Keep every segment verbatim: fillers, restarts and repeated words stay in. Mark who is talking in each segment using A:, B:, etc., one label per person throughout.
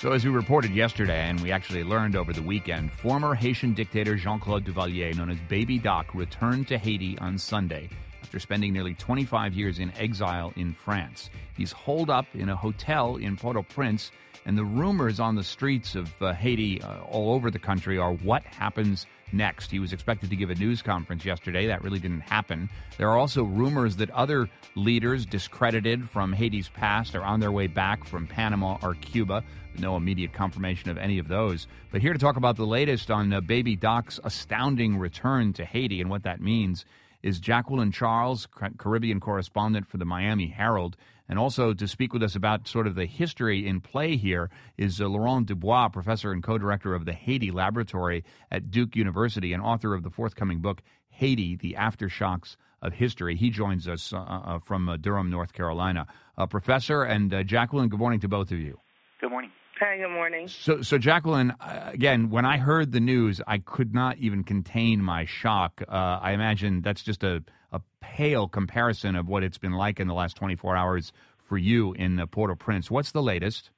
A: So as we reported yesterday, and we actually learned over the weekend, former Haitian dictator Jean-Claude Duvalier, known as Baby Doc, returned to Haiti on Sunday after spending nearly twenty-five years in exile in France. He's holed up in a hotel in Port-au-Prince, and the rumors on the streets of uh, Haiti uh, all over the country are what happens next. He was expected to give a news conference yesterday. That really didn't happen. There are also rumors that other leaders discredited from Haiti's past are on their way back from Panama or Cuba. No immediate confirmation of any of those. But here to talk about the latest on uh, Baby Doc's astounding return to Haiti and what that means is Jacqueline Charles, Caribbean correspondent for the Miami Herald. And also to speak with us about sort of the history in play here is uh, Laurent Dubois, professor and co-director of the Haiti Laboratory at Duke University and author of the forthcoming book, Haiti, The Aftershocks of History. He joins us uh, uh, from uh, Durham, North Carolina. Uh, professor and uh, Jacqueline, good morning to both of you.
B: Good morning.
C: Hi, good morning.
A: So, so Jacqueline, uh, again, when I heard the news, I could not even contain my shock. Uh, I imagine that's just a, a pale comparison of what it's been like in the last twenty-four hours for you in uh, Port-au-Prince. What's the latest?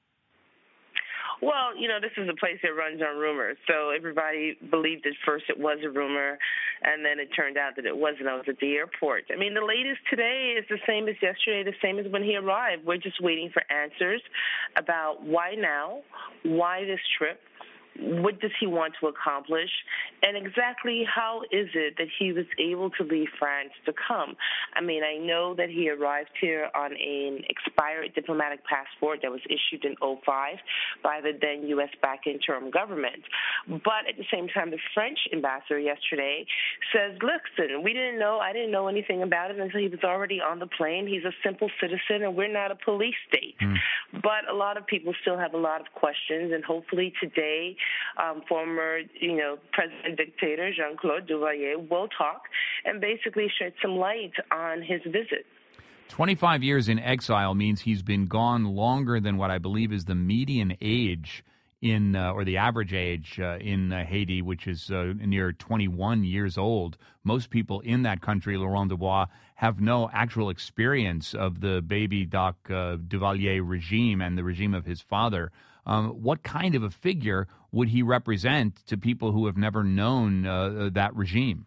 C: Well, you know, this is a place that runs on rumors. So everybody believed at first it was a rumor, and then it turned out that it wasn't. I was at the airport. I mean, the latest today is the same as yesterday, the same as when he arrived. We're just waiting for answers about why now, why this trip, what does he want to accomplish, and exactly how is it that he was able to leave France to come? I mean, I know that he arrived here on an expired diplomatic passport that was issued in oh five by the then U S backed interim government. But at the same time, the French ambassador yesterday says, listen, we didn't know, I didn't know anything about it until he was already on the plane. He's a simple citizen, and we're not a police state. Mm. But a lot of people still have a lot of questions, and hopefully today, Um, former, you know, president dictator Jean-Claude Duvalier will talk and basically shed some light on his visit.
A: twenty-five years in exile means he's been gone longer than what I believe is the median age in, uh, or the average age uh, in uh, Haiti, which is uh, near twenty-one years old. Most people in that country, Laurent Dubois, have no actual experience of the Baby Doc uh, Duvalier regime and the regime of his father. Um, what kind of a figure would he represent to people who have never known uh, that regime?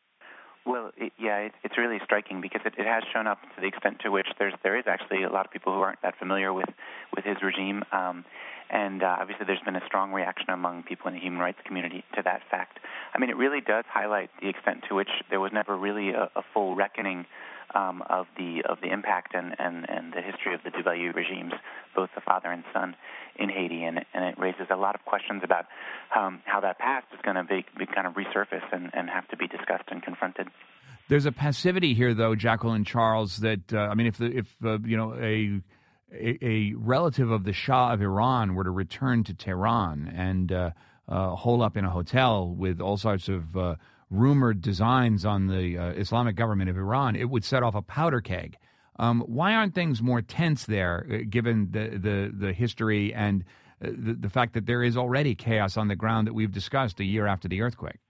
B: Well, it, yeah, it, it's really striking because it, it has shown up to the extent to which there's there is actually a lot of people who aren't that familiar with, with his regime. Um, and uh, obviously there's been a strong reaction among people in the human rights community to that fact. I mean, it really does highlight the extent to which there was never really a, a full reckoning Um, of the of the impact and, and, and the history of the Duvalier regimes, both the father and son, in Haiti, and, and it raises a lot of questions about um, how that past is going to be, be kind of resurface and, and have to be discussed and confronted.
A: There's a passivity here, though, Jacqueline Charles. That uh, I mean, if the, if uh, you know a, a a relative of the Shah of Iran were to return to Tehran and uh, uh, hole up in a hotel with all sorts of uh, rumored designs on the uh, Islamic government of Iran, it would set off a powder keg. Um, why aren't things more tense there, uh, given the, the, the history and uh, the, the fact that there is already chaos on the ground that we've discussed a year after the earthquake?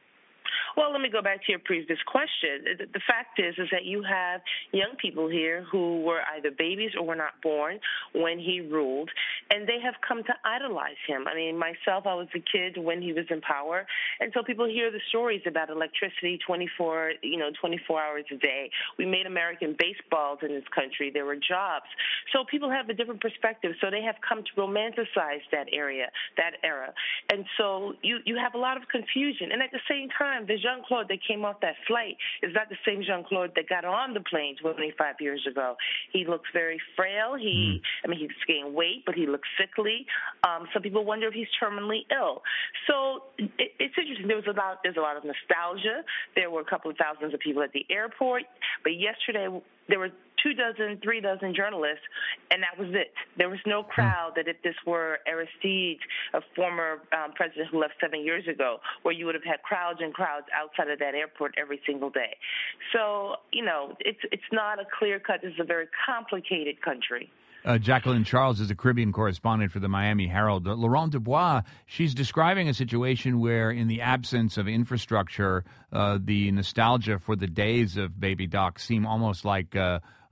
C: Well, let me go back to your previous question. The fact is, is that you have young people here who were either babies or were not born when he ruled, and they have come to idolize him. I mean, myself, I was a kid when he was in power, and so people hear the stories about electricity twenty-four, you know, twenty-four hours a day. We made American baseballs in this country. There were jobs. So people have a different perspective. So they have come to romanticize that area, that era. And so you, you have a lot of confusion. And at the same time, the Jean-Claude that came off that flight is not the same Jean-Claude that got on the plane twenty-five years ago. He looks very frail. He, mm. I mean, he's gained weight, but he looks sickly. Um, some people wonder if he's terminally ill. So it, it's interesting. There was a lot, there's a lot of nostalgia. There were a couple of thousands of people at the airport. But yesterday, there were two dozen, three dozen journalists, and that was it. There was no crowd that if this were Aristide, a former um, president who left seven years ago, where you would have had crowds and crowds outside of that airport every single day. So, you know, it's it's not a clear-cut. This is a very complicated country.
A: Uh, Jacqueline Charles is a Caribbean correspondent for the Miami Herald. Uh, Laurent Dubois, she's describing a situation where, in the absence of infrastructure, uh, the nostalgia for the days of Baby Doc seem almost like uh,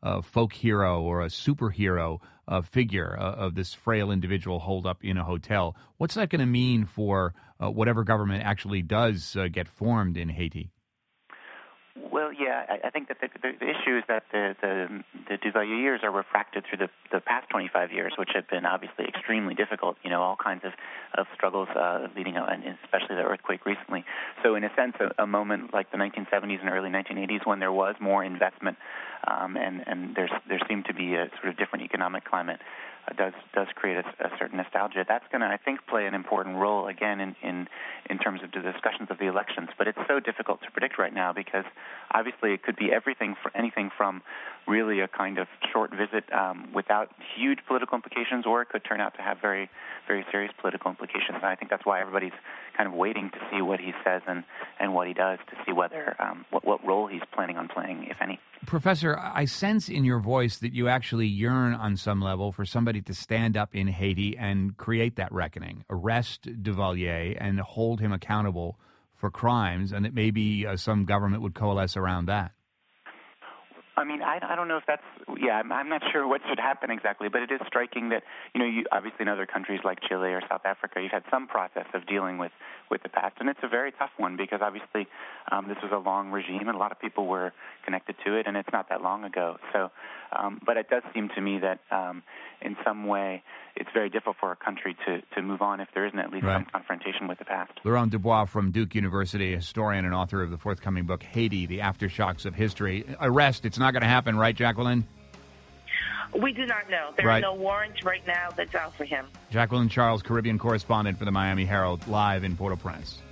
A: a folk hero or a superhero uh, figure uh, of this frail individual holed up in a hotel. What's that going to mean for uh, whatever government actually does uh, get formed in Haiti?
B: Well, yeah, I, I think that the, the, the issue is that the, the, the Duvalier years are refracted through the, the past twenty-five years, which have been obviously extremely difficult, you know, all kinds of, of struggles uh, leading up, and especially the earthquake recently. So in a sense, a, a moment like the nineteen seventies and early nineteen eighties when there was more investment um, and, and there's, there seemed to be a sort of different economic climate, uh, does does create a, a certain nostalgia. That's going to, I think, play an important role, again, in, in, in terms of the discussions of the elections. But it's so difficult to predict right now because obviously it could be everything, for anything from really a kind of short visit um, without huge political implications, or it could turn out to have very, very serious political implications. And I think that's why everybody's kind of waiting to see what he says and, and what he does, to see whether um, what, what role he's planning on playing, if any.
A: Professor, I sense in your voice that you actually yearn on some level for somebody to stand up in Haiti and create that reckoning, arrest Duvalier and hold him accountable for crimes, and that maybe uh, some government would coalesce around that.
B: I mean, I, I don't know if that's, yeah, I'm, I'm not sure what should happen exactly, but it is striking that, you know, you obviously in other countries like Chile or South Africa, you've had some process of dealing with, with the past, and it's a very tough one because obviously um, this was a long regime and a lot of people were connected to it, and it's not that long ago. So, um, but it does seem to me that um, in some way it's very difficult for a country to, to move on if there isn't at least right. some confrontation with the past.
A: Laurent Dubois from Duke University, a historian and author of the forthcoming book, Haiti, The Aftershocks of History. Arrest, it's not going to happen, right, Jacqueline?
C: We do not know. There
A: right.
C: are no warrants right now that's out for him.
A: Jacqueline Charles, Caribbean correspondent for the Miami Herald, live in Port-au-Prince.